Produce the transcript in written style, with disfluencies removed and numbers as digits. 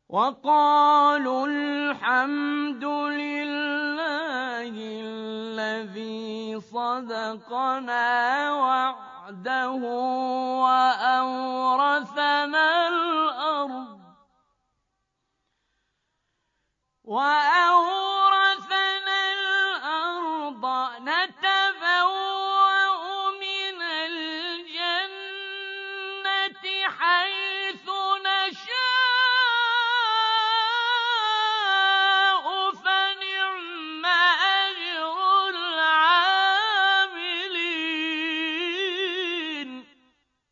وقالوا الحمد لله الذي صدقنا وعده وأورثنا الأرض